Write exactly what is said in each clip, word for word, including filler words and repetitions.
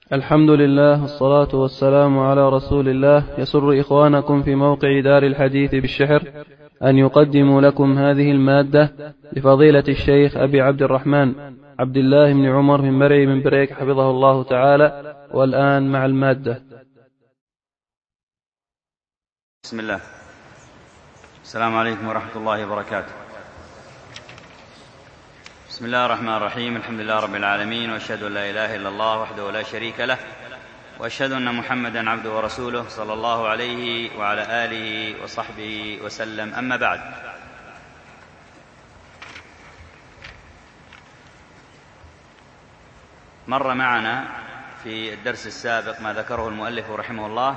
الحمد لله والصلاة والسلام على رسول الله. يسر إخوانكم في موقع دار الحديث بالشحر أن يقدموا لكم هذه المادة لفضيلة الشيخ أبي عبد الرحمن عبد الله بن عمر بن مرعي من بريك حفظه الله تعالى. والآن مع المادة. بسم الله. السلام عليكم ورحمة الله وبركاته. بسم الله الرحمن الرحيم. الحمد لله رب العالمين، وأشهد أن لا إله إلا الله وحده لا شريك له، وأشهد أن محمدا عبده ورسوله صلى الله عليه وعلى آله وصحبه وسلم. أما بعد، مر معنا في الدرس السابق ما ذكره المؤلف رحمه الله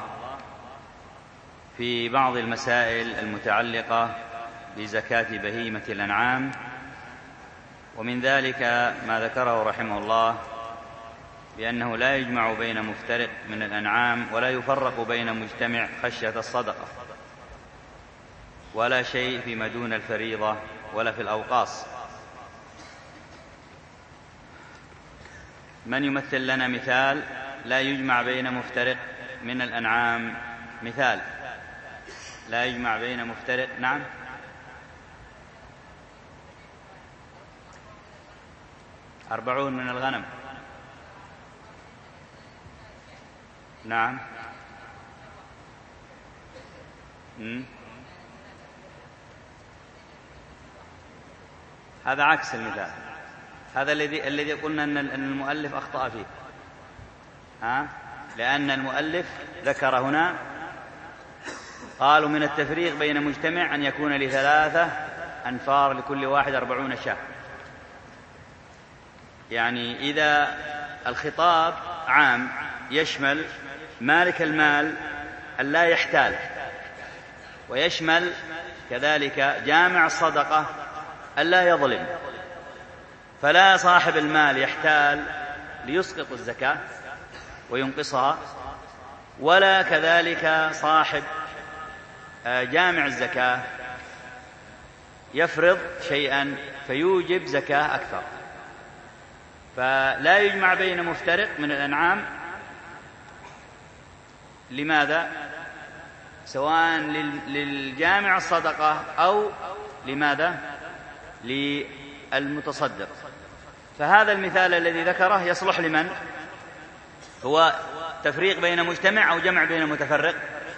في بعض المسائل المتعلقة بزكاة بهيمة الأنعام، ومن ذلك ما ذكره رحمه الله بأنه لا يجمع بين مفترق من الأنعام ولا يفرق بين مجتمع خشية الصدقة، ولا شيء فيما دون الفريضة ولا في الأوقاص. من يمثل لنا مثال لا يجمع بين مفترق من الأنعام؟ مثال لا يجمع بين مفترق. نعم، أربعون من الغنم. نعم. م? هذا عكس المثال، هذا الذي الذي قلنا أن المؤلف أخطأ فيه. ها؟ لأن المؤلف ذكر هنا قالوا من التفريق بين مجتمع أن يكون لثلاثة أنفار لكل واحد أربعون شاة. يعني إذا الخطاب عام يشمل مالك المال ألا يحتال، ويشمل كذلك جامع الصدقة ألا يظلم، فلا صاحب المال يحتال ليسقط الزكاة وينقصها، ولا كذلك صاحب جامع الزكاة يفرض شيئا فيوجب زكاة أكثر. فلا يجمع بين مفترق من الأنعام. لماذا؟ سواء للجامع الصدقة أو لماذا؟ للمتصدق. فهذا المثال الذي ذكره يصلح لمن؟ هو تفريق بين مجتمع أو جمع بين متفرق؟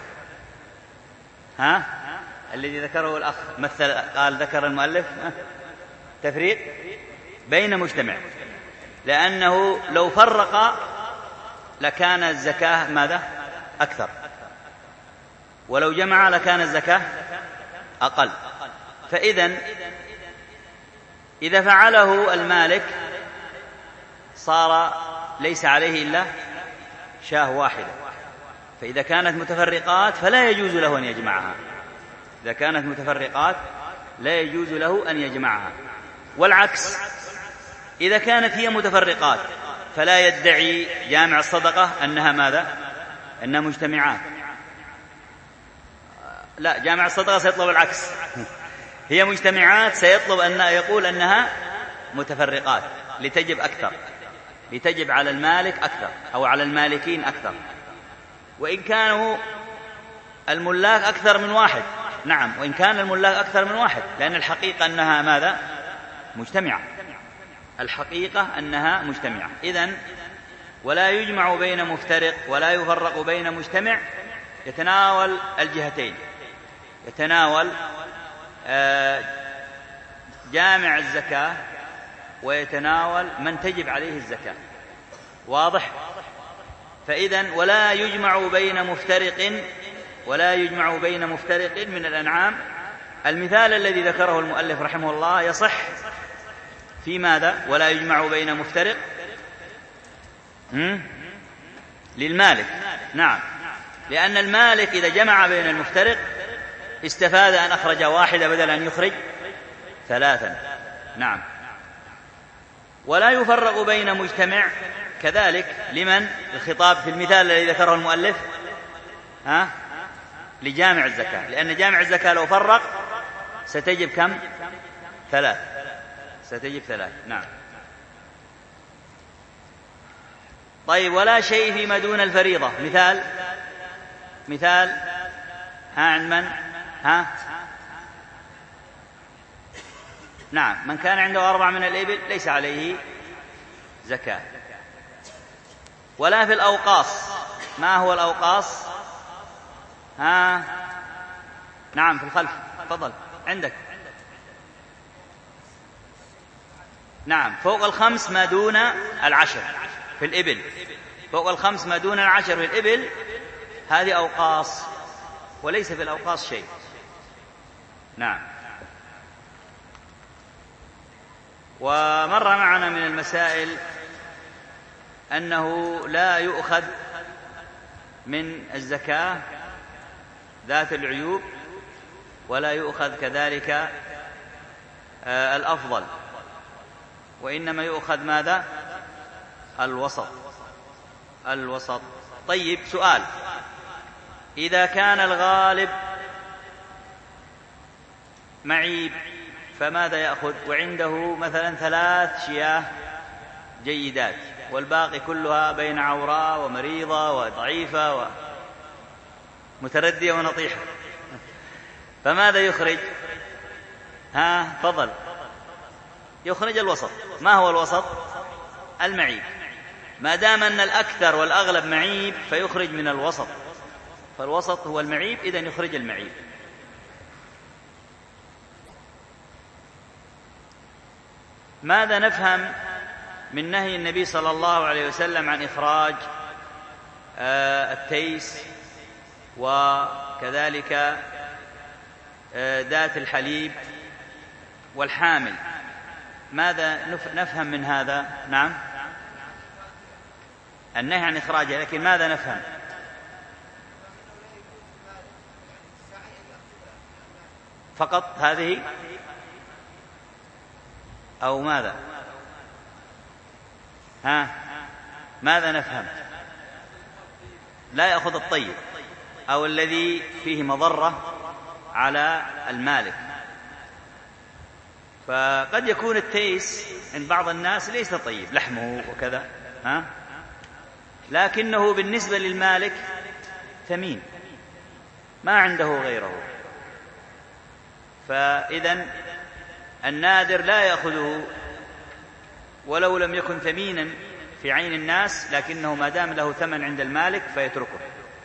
ها؟ الذي ذكره الأخ مثل قال ذكر المؤلف تفريق بين مجتمع، لأنه لو فرق لكان الزكاة ماذا؟ أكثر، ولو جمع لكان الزكاة أقل. فإذن إذا فعله المالك صار ليس عليه إلا شاة واحدة، فإذا كانت متفرقات فلا يجوز له أن يجمعها. إذا كانت متفرقات لا يجوز له أن يجمعها. والعكس، إذا كانت هي متفرقات فلا يدعي جامع الصدقة أنها ماذا؟ أنها مجتمعات. لا، جامع الصدقة سيطلب العكس، هي مجتمعات سيطلب أن يقول أنها متفرقات لتجب أكثر، لتجب على المالك أكثر أو على المالكين أكثر، وإن كانوا الملاك أكثر من واحد. نعم، وإن كان الملاك أكثر من واحد، لأن الحقيقة أنها ماذا؟ مجتمعة. الحقيقة أنها مجتمعة. إذن ولا يجمع بين مفترق ولا يفرق بين مجتمع يتناول الجهتين، يتناول جامع الزكاة ويتناول من تجب عليه الزكاة. واضح؟ فإذن ولا يجمع بين مفترق ولا يجمع بين مفترق من الأنعام. المثال الذي ذكره المؤلف رحمه الله يصح في ماذا؟ ولا يجمع بين مفترق للمالك. نعم، لأن المالك إذا جمع بين المفترق استفاد أن أخرج واحدة بدل أن يخرج ثلاثا. نعم. ولا يفرق بين مجتمع كذلك لمن؟ الخطاب في المثال الذي ذكره المؤلف ها؟ لجامع الزكاة، لأن جامع الزكاة لو فرق ستجب كم؟ ثلاث، ستجب ثلاث. نعم. طيب ولا شيء فيما دون الفريضة. مثال مثال ها عند من؟ ها نعم، من كان عنده أربع من الإبل ليس عليه زكاة. ولا في الأوقاص. ما هو الأوقاص؟ ها نعم في الخلف، تفضل عندك. نعم، فوق الخمس ما دون العشر في الإبل، فوق الخمس ما دون العشر في الإبل هذه أوقاص، وليس في الأوقاص شيء. نعم. ومر معنا من المسائل أنه لا يؤخذ من الزكاة ذات العيوب، ولا يؤخذ كذلك الأفضل، وإنما يؤخذ ماذا؟ الوسط. الوسط. طيب سؤال: إذا كان الغالب معيب فماذا يأخذ؟ وعنده مثلا ثلاث شياه جيدات والباقي كلها بين عوراء ومريضة وضعيفة ومتردية ونطيحة، فماذا يخرج؟ ها فضل. يخرج الوسط. ما هو الوسط؟ المعيب. ما دام أن الأكثر والأغلب معيب فيخرج من الوسط، فالوسط هو المعيب، إذن يخرج المعيب. ماذا نفهم من نهي النبي صلى الله عليه وسلم عن إخراج التيس وكذلك ذات الحليب والحامل؟ ماذا نفهم من هذا؟ نعم، النهي عن إخراجها، لكن ماذا نفهم؟ فقط هذه أو ماذا؟ ها ماذا نفهم؟ لا يأخذ الطيب أو الذي فيه مضرة على المالك. فقد يكون التيس عند بعض الناس ليس طيب لحمه وكذا، ها؟ لكنه بالنسبة للمالك ثمين، ما عنده غيره. فإذن النادر لا يأخذه ولو لم يكن ثمينا في عين الناس، لكنه ما دام له ثمن عند المالك فيتركه.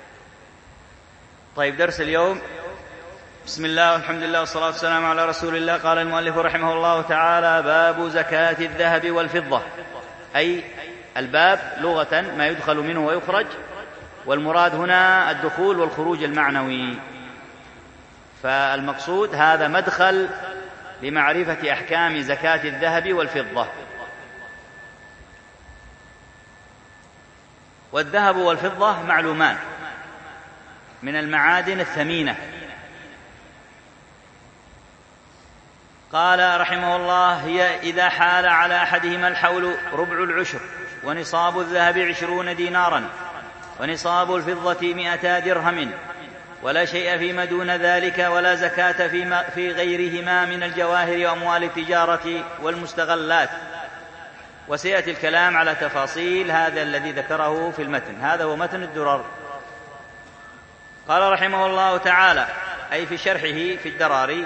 طيب درس اليوم. بسم الله والحمد لله والصلاة والسلام على رسول الله. قال المؤلف رحمه الله تعالى: باب زكاة الذهب والفضة. أي الباب لغة ما يدخل منه ويخرج، والمراد هنا الدخول والخروج المعنوي. فالمقصود هذا مدخل لمعرفة أحكام زكاة الذهب والفضة. والذهب والفضة معلومان من المعادن الثمينة. قال رحمه الله: هي إذا حال على أحدهما الحول ربع العشر، ونصاب الذهب عشرون دينارا، ونصاب الفضة مئتا درهم، ولا شيء فيما دون ذلك، ولا زكاة فيما في غيرهما من الجواهر وأموال التجارة والمستغلات. وسيأتي الكلام على تفاصيل هذا الذي ذكره في المتن. هذا هو متن الدرر. قال رحمه الله تعالى، أي في شرحه في الدراري: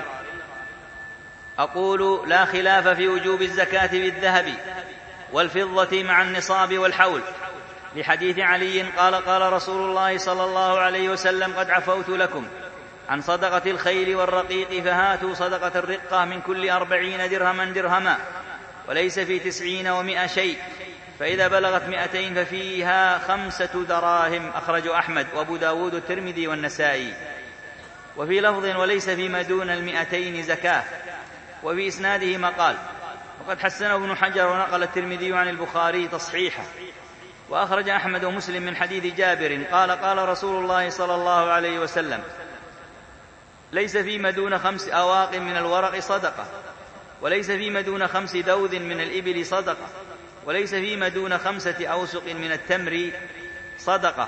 أقول: لا خلاف في وجوب الزكاة بالذهب والفضة مع النصاب والحول، لحديث علي قال: قال رسول الله صلى الله عليه وسلم: قد عفوت لكم عن صدقة الخيل والرقيق، فهاتوا صدقة الرقة من كل أربعين درهما درهما، وليس في تسعين ومائة شيء، فإذا بلغت مائتين ففيها خمسة دراهم. أخرج أحمد وأبو داود والترمذي والنسائي. وفي لفظ: وليس فيما دون المائتين زكاة. وفي إسناده مقال، وقد حسنه ابن حجر ونقل الترمذي عن البخاري تصحيحه. وأخرج أحمد ومسلم من حديث جابر قال: قال رسول الله صلى الله عليه وسلم: ليس فيما دون خمس أواق من الورق صدقة، وليس فيما دون خمس ذوذ من الإبل صدقة، وليس فيما دون خمسة أوسق من التمر صدقة.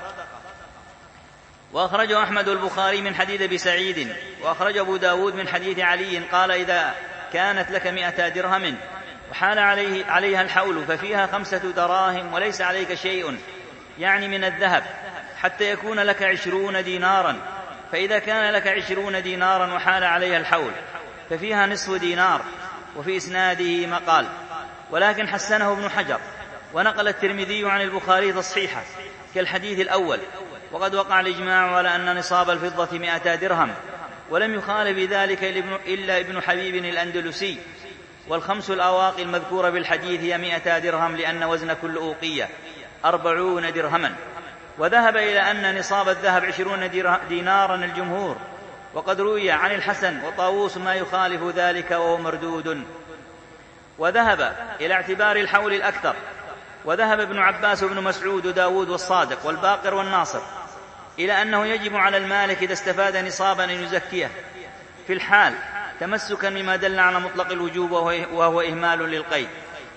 وأخرج أحمد البخاري من حديث أبي سعيد. وأخرج أبو داود من حديث علي قال: إذا كانت لك مئة درهم وحال عليه عليها الحول ففيها خمسة دراهم وليس عليك شيء، يعني من الذهب، حتى يكون لك عشرون دينارا، فإذا كان لك عشرون دينارا وحال عليها الحول ففيها نصف دينار. وفي إسناده مقال، ولكن حسنه ابن حجر، ونقل الترمذي عن البخاري تصحيحه كالحديث الأول. وقد وقع الإجماع على أن نصاب الفضة مئتا درهم، ولم يخالف بذلك إلا ابن حبيب الأندلسي. والخمس الأواقي المذكورة بالحديث هي مئتا درهم، لأن وزن كل أوقية أربعون درهما. وذهب إلى أن نصاب الذهب عشرون دينارا الجمهور، وقد روي عن الحسن وطاووس ما يخالف ذلك وهو مردود. وذهب إلى اعتبار الحول الأكثر، وذهب ابن عباس وابن مسعود وداود والصادق والباقر والناصر إلى أنه يجب على المالك إذا استفاد نصابا أن يزكيه في الحال، تمسكا بما دل على مطلق الوجوب وهو إهمال للقيد.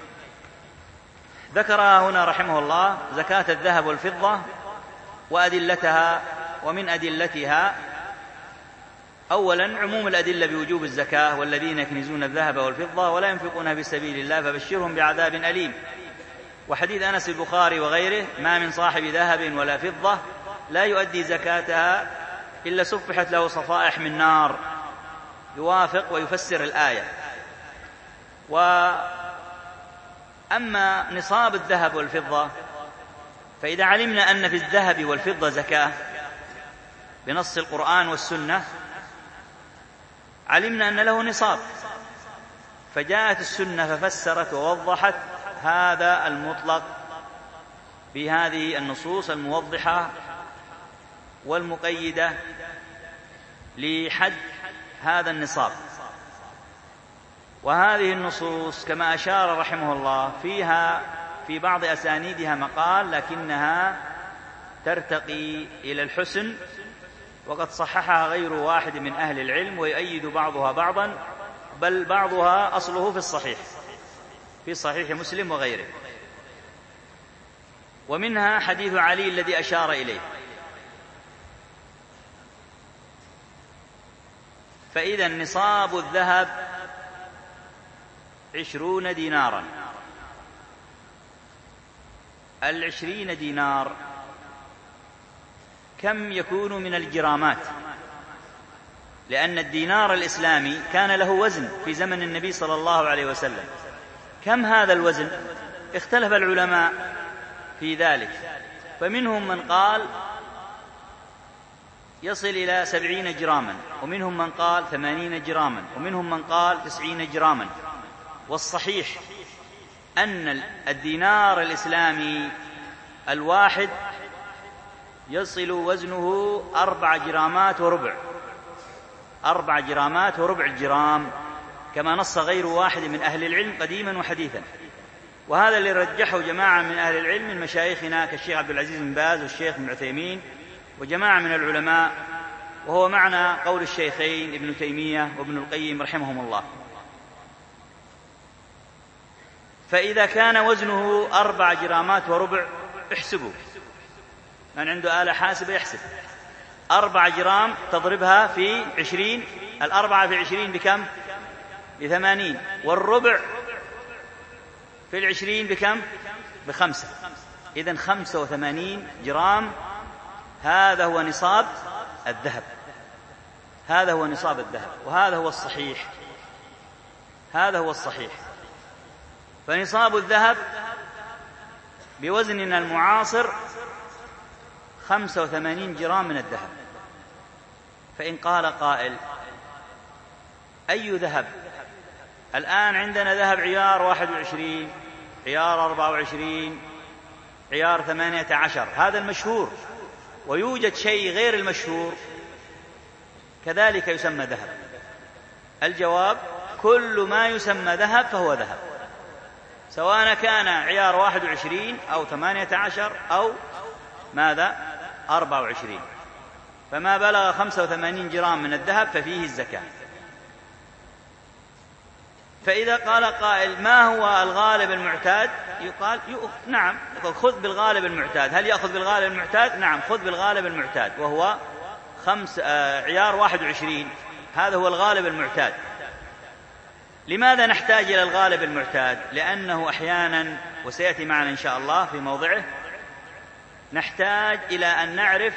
ذكر هنا رحمه الله زكاة الذهب والفضة وأدلتها. ومن أدلتها أولا عموم الأدلة بوجوب الزكاة: والذين يكنزون الذهب والفضة ولا ينفقونها في سبيل الله فبشرهم بعذاب أليم. وحديث أنس البخاري وغيره: ما من صاحب ذهب ولا فضة لا يؤدي زكاتها إلا سفحت له صفائح من نار، يوافق ويفسر الآية. وأما نصاب الذهب والفضة، فإذا علمنا أن في الذهب والفضة زكاة بنص القرآن والسنة، علمنا أن له نصاب، فجاءت السنة ففسرت ووضحت هذا المطلق بهذه النصوص الموضحة والمقيدة لحد هذا النصاب. وهذه النصوص كما أشار رحمه الله فيها في بعض أسانيدها مقال، لكنها ترتقي إلى الحسن، وقد صححها غير واحد من أهل العلم، ويؤيد بعضها بعضا، بل بعضها أصله في الصحيح في صحيح مسلم وغيره. ومنها حديث علي الذي أشار إليه: فإذا نصاب الذهب عشرون دينارا. العشرين دينار كم يكون من الجرامات؟ لأن الدينار الإسلامي كان له وزن في زمن النبي صلى الله عليه وسلم. كم هذا الوزن؟ اختلف العلماء في ذلك، فمنهم من قال يصل إلى سبعين جراما، ومنهم من قال ثمانين جراما، ومنهم من قال تسعين جراما. والصحيح أن الدينار الإسلامي الواحد يصل وزنه أربع جرامات وربع أربع جرامات وربع الجرام، كما نص غير واحد من أهل العلم قديما وحديثا. وهذا اللي رجحه جماعة من أهل العلم من مشايخنا كالشيخ عبد العزيز بن باز والشيخ ابن عثيمين وجماعة من العلماء، وهو معنى قول الشيخين ابن تيمية وابن القيم رحمهم الله. فإذا كان وزنه أربع جرامات وربع، احسبوا، من عنده آلة حاسبة يحسب. أربع جرام تضربها في عشرين، الأربعة في عشرين بكم؟ بثمانين. والربع في العشرين بكم؟ بخمسة. إذن خمسة وثمانين جرام، هذا هو نصاب الذهب، هذا هو نصاب الذهب، وهذا هو الصحيح، هذا هو الصحيح. فنصاب الذهب بوزننا المعاصر خمسة وثمانين جرام من الذهب. فإن قال قائل: أي ذهب؟ الآن عندنا ذهب عيار واحد وعشرين، عيار أربعة وعشرين، عيار ثمانية عشر، هذا المشهور، ويوجد شيء غير المشهور كذلك يسمى ذهب. الجواب: كل ما يسمى ذهب فهو ذهب، سواء كان عيار واحد وعشرين أو ثمانية عشر أو ماذا أربعة وعشرين، فما بلغ خمسة وثمانين جرام من الذهب ففيه الزكاة. فإذا قال قائل: ما هو الغالب المعتاد؟ يقال نعم، خذ بالغالب المعتاد. هل يأخذ بالغالب المعتاد؟ نعم، خذ بالغالب المعتاد، وهو خمس آه عيار واحد وعشرين، هذا هو الغالب المعتاد. لماذا نحتاج إلى الغالب المعتاد؟ لأنه أحيانا، وسيأتي معنا إن شاء الله في موضعه، نحتاج إلى أن نعرف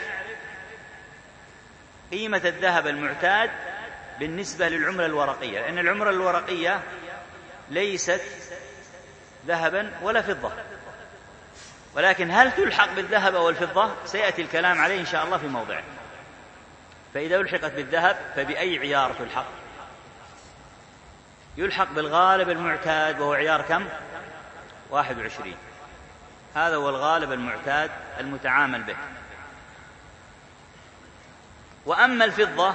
قيمة الذهب المعتاد بالنسبة للعملة الورقية، لأن العملة الورقية ليست ذهبا ولا فضة، ولكن هل تلحق بالذهب أو الفضة سيأتي الكلام عليه إن شاء الله في موضعه. فإذا ألحقت بالذهب فبأي عيار تلحق؟ يلحق بالغالب المعتاد، وهو عيار كم؟ واحد وعشرين. هذا هو الغالب المعتاد المتعامل به. وأما الفضة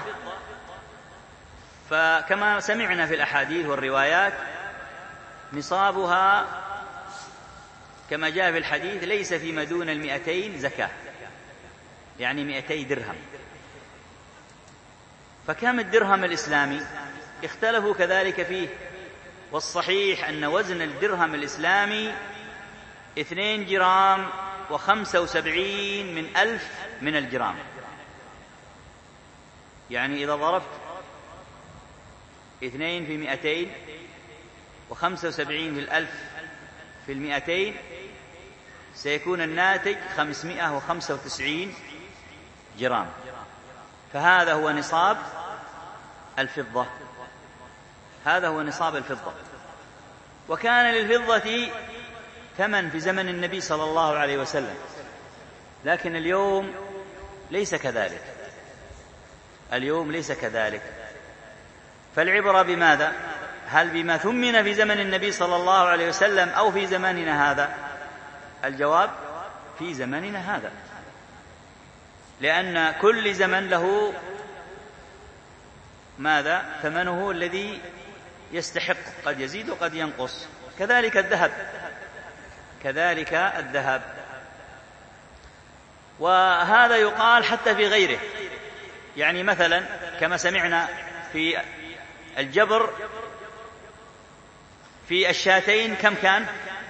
فكما سمعنا في الأحاديث والروايات نصابها كما جاء في الحديث ليس فيما دون المئتين زكاة، يعني مئتي درهم. فكم الدرهم الإسلامي؟ اختلفوا كذلك فيه، والصحيح أن وزن الدرهم الإسلامي اثنين جرام وخمسة وسبعين من ألف من الجرام. يعني إذا ضربت اثنين في مئتين وخمسة وسبعين في الألف في المئتين سيكون الناتج خمسمائة وخمسة وتسعين جرام. فهذا هو نصاب الفضة، هذا هو نصاب الفضة. وكان للفضة ثمن في زمن النبي صلى الله عليه وسلم، لكن اليوم ليس كذلك، اليوم ليس كذلك. فالعبرة بماذا؟ هل بما ثمن في زمن النبي صلى الله عليه وسلم أو في زماننا هذا؟ الجواب في زماننا هذا، لأن كل زمن له ماذا؟ ثمنه الذي يستحق، قد يزيد وقد ينقص. كذلك الذهب، كذلك الذهب. وهذا يقال حتى في غيره، يعني مثلا كما سمعنا في الجبر في الشاتين كم كان؟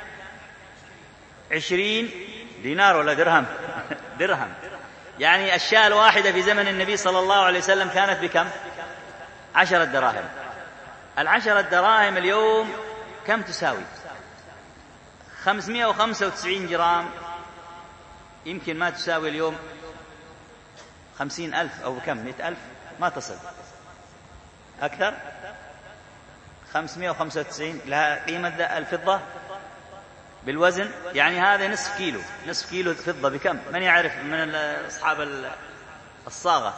عشرين دينار ولا درهم؟ درهم. يعني الشاة الواحدة في زمن النبي صلى الله عليه وسلم كانت بكم؟ عشرة دراهم. العشرة دراهم اليوم كم تساوي؟ خمسمائة وخمسة وتسعين جرام. يمكن ما تساوي اليوم خمسين ألف أو كم؟ مئة ألف ما تصل، أكثر. خمسمائة وخمسة وتسعين لها قيمة الفضة بالوزن، يعني هذا نصف كيلو، نصف كيلو فضة بكم؟ من يعرف من أصحاب الصاغة؟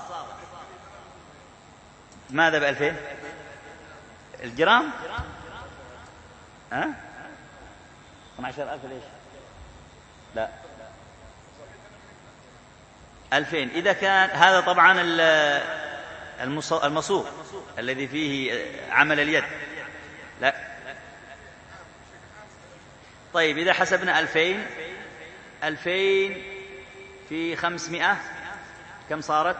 ماذا بألفين الجرام؟ ها؟ اثنا عشر ألف ليش؟ لا، ألفين. إذا كان هذا طبعا المصوغ الذي فيه عمل اليد، لا. طيب إذا حسبنا ألفين، ألفين في خمسمائة كم صارت؟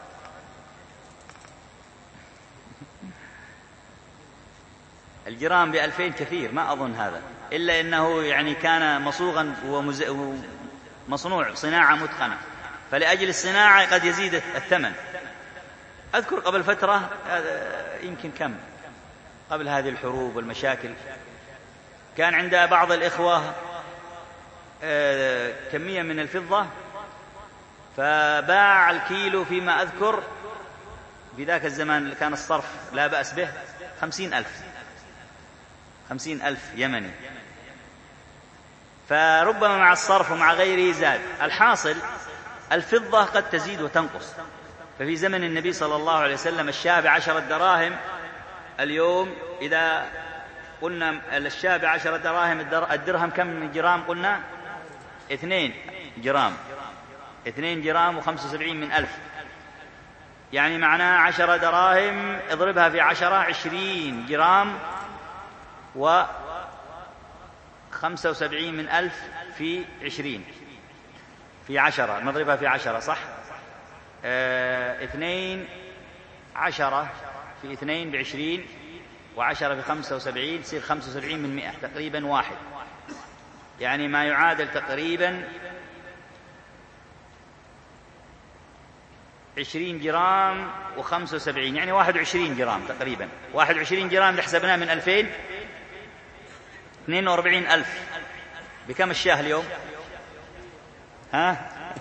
الجرام بألفين كثير، ما أظن هذا، إلا أنه يعني كان مصوغا ومصنوع صناعة متقنة، فلأجل الصناعة قد يزيد الثمن. أذكر قبل فترة يمكن كم قبل هذه الحروب والمشاكل كان عند بعض الإخوة كمية من الفضة، فباع الكيلو فيما أذكر في ذاك الزمان كان الصرف لا بأس به خمسين ألف، خمسين ألف يمني. فربما مع الصرف ومع غيره زاد. الحاصل الفضة قد تزيد وتنقص. ففي زمن النبي صلى الله عليه وسلم الشاة بعشرة دراهم، اليوم إذا قلنا الشاة بعشرة دراهم الدرهم كم من جرام؟ قلنا اثنين جرام، اثنين جرام وخمسة وسبعين من ألف، يعني معناه عشرة دراهم اضربها في عشرة، عشرين جرام و خمسة وسبعين من ألف في عشرين في عشرة، نضربها في عشرة صح؟ اه اثنين عشرة في اثنين بعشرين وعشرة في خمسة وسبعين يصير خمسة وسبعين من مئة، تقريبا واحد، يعني ما يعادل تقريبا عشرين جرام وخمسة وسبعين، يعني واحد وعشرين جرام تقريبا. واحد وعشرين جرام إذا حسبناه من ألفين اثنين وأربعين ألف. بكم الشاه اليوم؟ ها؟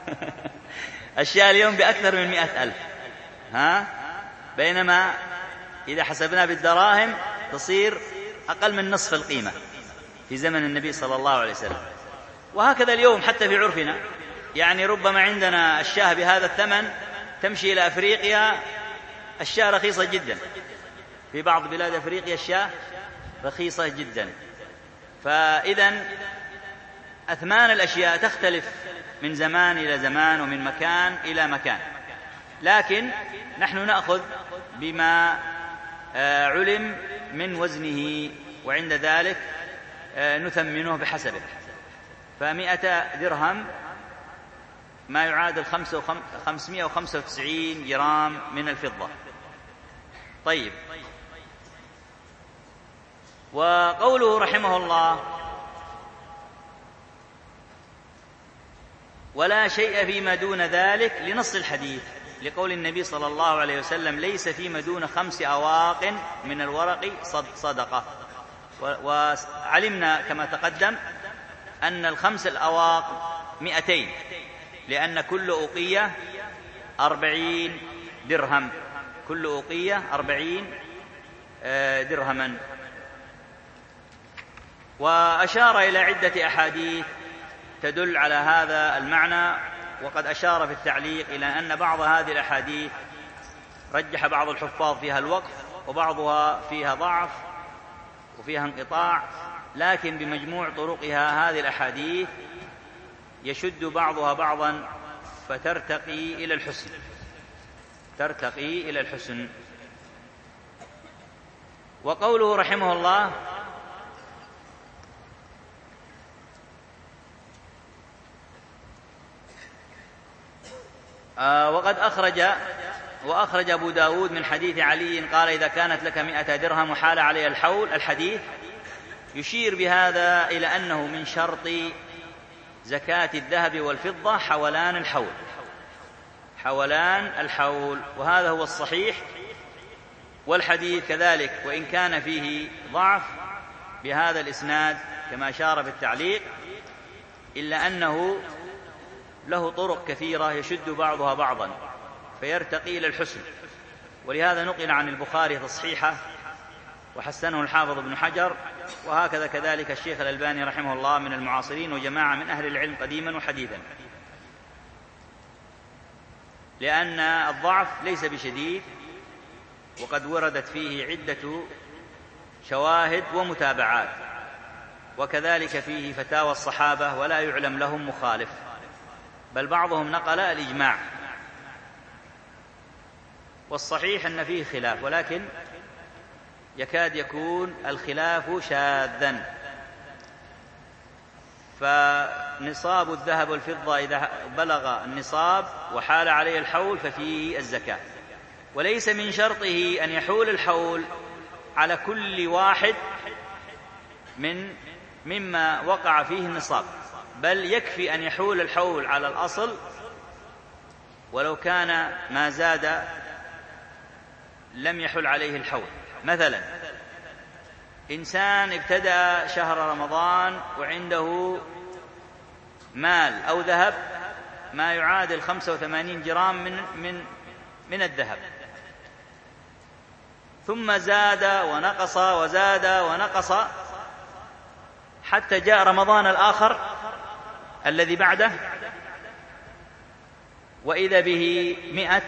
الشاة اليوم بأكثر من مئة ألف، ها؟ بينما إذا حسبنا بالدراهم تصير أقل من نصف القيمة في زمن النبي صلى الله عليه وسلم. وهكذا اليوم حتى في عرفنا، يعني ربما عندنا الشاة بهذا الثمن تمشي إلى أفريقيا الشاة رخيصة جدا، في بعض بلاد أفريقيا الشاة رخيصة جدا. فإذن أثمان الأشياء تختلف من زمان إلى زمان ومن مكان إلى مكان، لكن نحن نأخذ بما علم من وزنه، وعند ذلك نثمنه بحسبه. فمئة درهم ما يعادل خمسمائة وخمسة وتسعين جرام من الفضة. طيب، وقوله رحمه الله ولا شيء فيما دون ذلك لنص الحديث، لقول النبي صلى الله عليه وسلم ليس فيما دون خمس أواق من الورق صدقة. وعلمنا كما تقدم أن الخمس الأواق مئتين، لأن كل أوقية أربعين درهم، كل أوقية أربعين درهما. وأشار إلى عدة أحاديث تدل على هذا المعنى، وقد أشار في التعليق إلى أن بعض هذه الأحاديث رجح بعض الحفاظ فيها الوقف، وبعضها فيها ضعف وفيها انقطاع، لكن بمجموع طرقها هذه الأحاديث يشد بعضها بعضا فترتقي إلى الحسن، ترتقي إلى الحسن. وقوله رحمه الله آه وقد أخرج وأخرج أبو داود من حديث علي قال إذا كانت لك مئة درهم وحال عليها الحول، الحديث يشير بهذا إلى أنه من شرط زكاة الذهب والفضة حولان الحول، حولان الحول، وهذا هو الصحيح. والحديث كذلك وإن كان فيه ضعف بهذا الإسناد كما أشار في التعليق، إلا أنه له طرق كثيرة يشد بعضها بعضا فيرتقي إلى الحسن. ولهذا نقل عن البخاري تصحيحه وحسنه الحافظ ابن حجر، وهكذا كذلك الشيخ الألباني رحمه الله من المعاصرين وجماعة من أهل العلم قديما وحديثا، لأن الضعف ليس بشديد، وقد وردت فيه عدة شواهد ومتابعات، وكذلك فيه فتاوى الصحابة ولا يعلم لهم مخالف، بل بعضهم نقل الإجماع. والصحيح أن فيه خلاف، ولكن يكاد يكون الخلاف شاذا. فنصاب الذهب والفضة إذا بلغ النصاب وحال عليه الحول ففيه الزكاة، وليس من شرطه أن يحول الحول على كل واحد من مما وقع فيه النصاب، بل يكفي أن يحول الحول على الأصل، ولو كان ما زاد لم يحل عليه الحول. مثلا إنسان ابتدأ شهر رمضان وعنده مال أو ذهب ما يعادل خمسة وثمانين جرام من من من الذهب، ثم زاد ونقص وزاد ونقص حتى جاء رمضان الآخر الذي بعده وإذا به مئة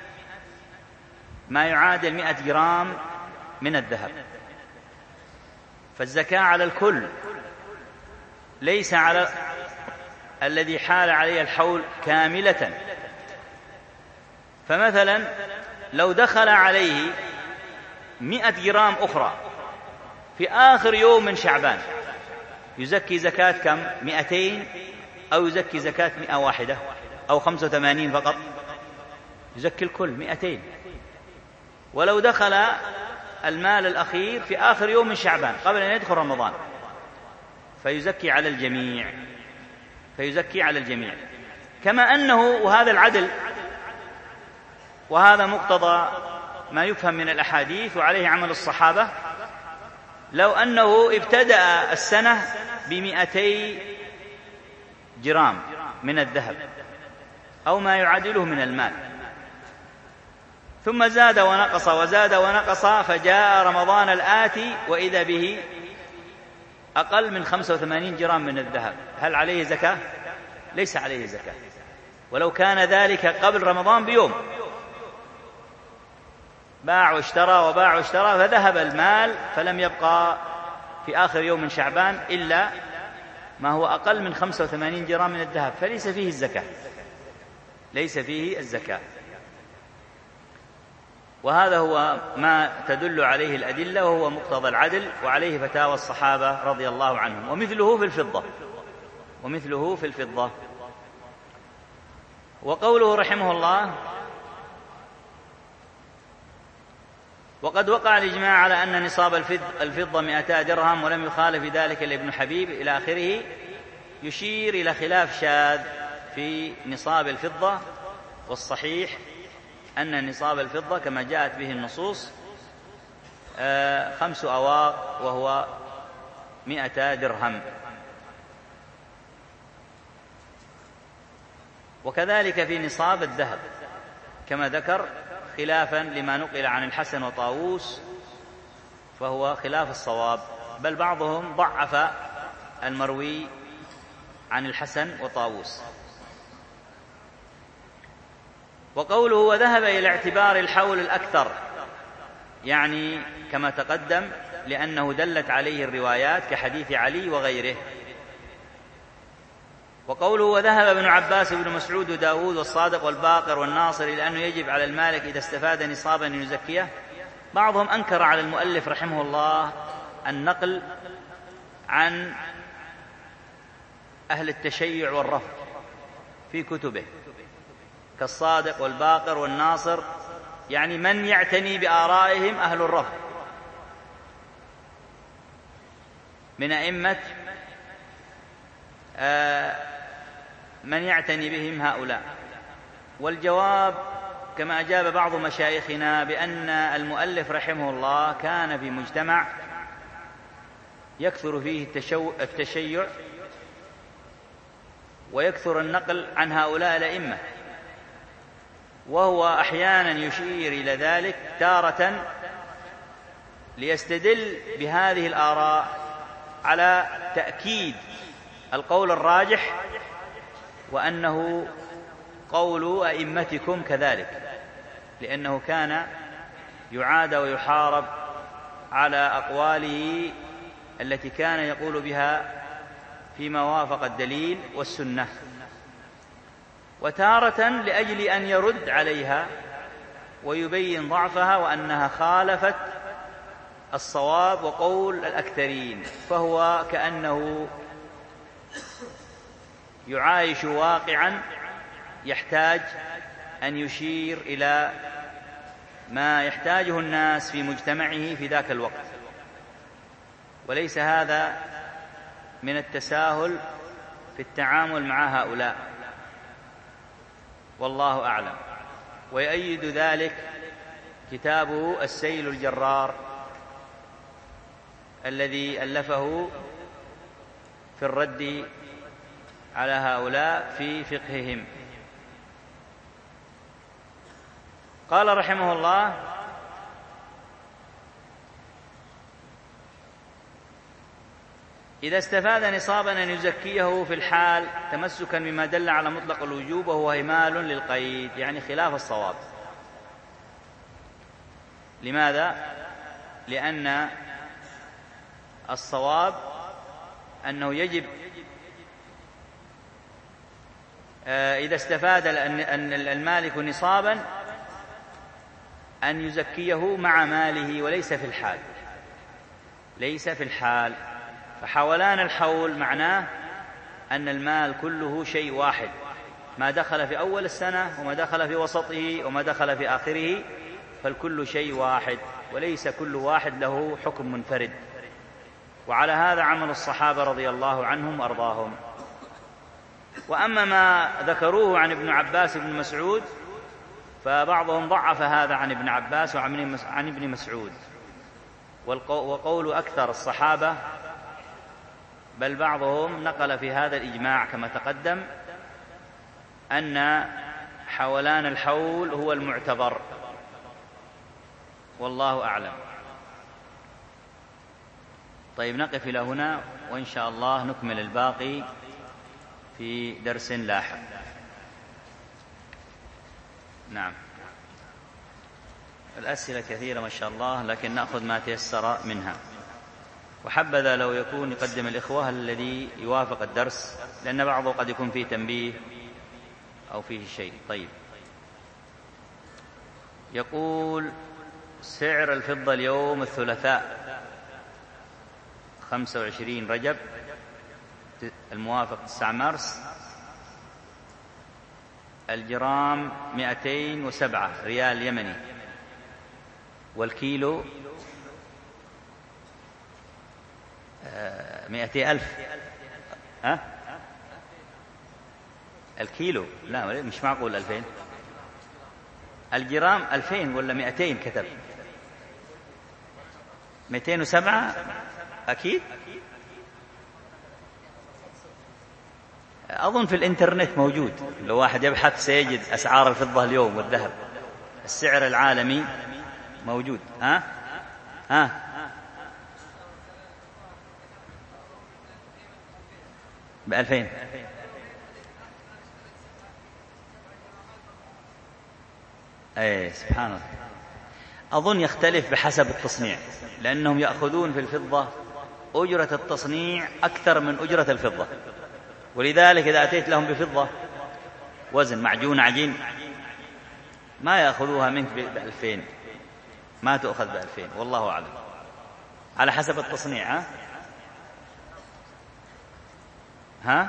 ما يعادل مئة جرام من الذهب. فالزكاة على الكل، ليس على الذي حال عليه الحول كاملة. فمثلا لو دخل عليه مئة جرام أخرى في آخر يوم من شعبان يزكي زكاة كم؟ مئتين، أو يزكي زكاة مئة واحدة، أو خمسة وثمانين فقط؟ يزكي الكل مئتين. ولو دخل المال الأخير في آخر يوم من شعبان قبل أن يدخل رمضان فيزكي على الجميع، فيزكي على الجميع. كما أنه، وهذا العدل وهذا مقتضى ما يفهم من الأحاديث وعليه عمل الصحابة، لو أنه ابتدأ السنة بمئتي جرام من الذهب أو ما يعادله من المال. ثم زاد ونقص وزاد ونقص، فجاء رمضان الآتي وإذا به أقل من خمسة وثمانين جرام من الذهب. هل عليه زكاة؟ ليس عليه زكاة، ولو كان ذلك قبل رمضان بيوم، باع واشترى وباع واشترى فذهب المال، فلم يبقى في آخر يوم من شعبان إلا ما هو أقل من خمسة وثمانين جرام من الذهب، فليس فيه الزكاة، ليس فيه الزكاة. وهذا هو ما تدل عليه الأدلة، وهو مقتضى العدل، وعليه فتاوى الصحابة رضي الله عنهم. ومثله في الفضة، ومثله في الفضة. وقوله رحمه الله: وقد وقع الإجماع على أن نصاب الفضة مئتا درهم، ولم يخالف ذلك لابن حبيب إلى آخره، يشير إلى خلاف شاذ في نصاب الفضة. والصحيح أن نصاب الفضة كما جاءت به النصوص خمس أواق، وهو مئتا درهم. وكذلك في نصاب الذهب كما ذكر، خلافا لما نقل عن الحسن وطاووس، فهو خلاف الصواب، بل بعضهم ضعف المروي عن الحسن وطاووس. وقوله وذهب إلى اعتبار الحول الأكثر، يعني كما تقدم، لأنه دلت عليه الروايات كحديث علي وغيره. وقوله وذهب ابن عباس وابن مسعود وداود والصادق والباقر والناصر إلى أنه يجب على المالك إذا استفاد نصابا أن يزكيه. بعضهم أنكر على المؤلف رحمه الله النقل عن أهل التشيع والرفض في كتبه كالصادق والباقر والناصر، يعني من يعتني بآرائهم أهل الرفض من أئمة من يعتني بهم هؤلاء. والجواب كما أجاب بعض مشايخنا بأن المؤلف رحمه الله كان في مجتمع يكثر فيه التشيع ويكثر النقل عن هؤلاء الأئمة، وهو أحيانا يشير إلى ذلك تارة ليستدل بهذه الآراء على تأكيد القول الراجح، وأنه قول أئمتكم كذلك، لأنه كان يعادى ويحارب على أقواله التي كان يقول بها فيما وافق الدليل والسنة، وتارة لأجل أن يرد عليها ويبين ضعفها وأنها خالفت الصواب وقول الأكثرين، فهو كأنه يعايش واقعا يحتاج أن يشير إلى ما يحتاجه الناس في مجتمعه في ذاك الوقت، وليس هذا من التساهل في التعامل مع هؤلاء، والله أعلم. ويؤيد ذلك كتابه السيل الجرار الذي ألفه في الرد على هؤلاء في فقههم. قال رحمه الله: إذا استفاد نصابا أن يزكيه في الحال تمسكا بما دل على مطلق الوجوب، وهو إهمال للقيد، يعني خلاف الصواب. لماذا؟ لأن الصواب أنه يجب إذا استفاد المالك نصابا أن يزكيه مع ماله وليس في الحال، ليس في الحال. فحولان الحول معناه أن المال كله شيء واحد، ما دخل في أول السنة وما دخل في وسطه وما دخل في آخره، فالكل شيء واحد، وليس كل واحد له حكم منفرد. وعلى هذا عمل الصحابة رضي الله عنهم وأرضاهم. وأما ما ذكروه عن ابن عباس وابن مسعود فبعضهم ضعف هذا عن ابن عباس وعن ابن مسعود، وقول أكثر الصحابة، بل بعضهم نقل في هذا الإجماع كما تقدم، أن حولان الحول هو المعتبر، والله أعلم. طيب نقف إلى هنا، وإن شاء الله نكمل الباقي في درس لاحق. نعم، الأسئلة كثيرة ما شاء الله، لكن نأخذ ما تيسر منها. وحبذا لو يكون يقدم الإخوة الذي يوافق الدرس، لأن بعضه قد يكون فيه تنبيه أو فيه شيء. طيب، يقول سعر الفضة اليوم الثلاثاء خمسة وعشرين رجب الموافق تسعة مارس، الجرام مئتين وسبعة ريال يمني، والكيلو مئتي ألف. ها؟ الكيلو لا مش معقول ألفين، الجرام ألفين ولا مئتين كتب؟ مئتين وسبعة أكيد. أظن في الإنترنت موجود، لو واحد يبحث سيجد أسعار الفضة اليوم والذهب، السعر العالمي موجود. ها ها بألفين. أي سبحان الله. أظن يختلف بحسب التصنيع، لأنهم يأخذون في الفضة أجرة التصنيع أكثر من أجرة الفضة، ولذلك إذا أتيت لهم بفضة وزن معجون عجين ما يأخذوها منك بألفين، ما تأخذ بألفين، والله أعلم، على حسب التصنيع. ها ها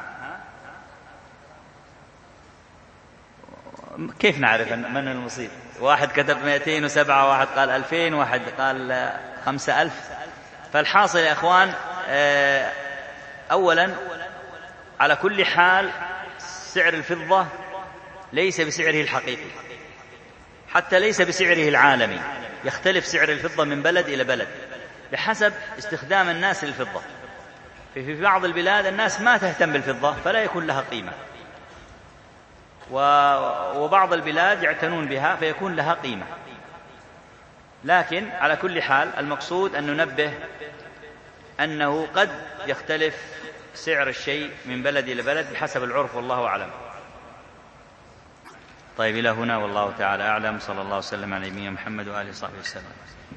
كيف نعرف من المصيب؟ واحد كتب مئتين وسبعة، واحد قال ألفين، واحد قال خمسة ألف. فالحاصل يا أخوان، أولا على كل حال سعر الفضة ليس بسعره الحقيقي، حتى ليس بسعره العالمي، يختلف سعر الفضة من بلد إلى بلد بحسب استخدام الناس للفضة. في بعض البلاد الناس ما تهتم بالفضة فلا يكون لها قيمة، وبعض البلاد يعتنون بها فيكون لها قيمة. لكن على كل حال المقصود أن ننبه أنه قد يختلف سعر الشيء من بلد إلى بلد بحسب العرف، والله أعلم. طيب إلى هنا والله تعالى أعلم، صلى الله وسلم على نبينا محمد وآله وصحبه وسلم.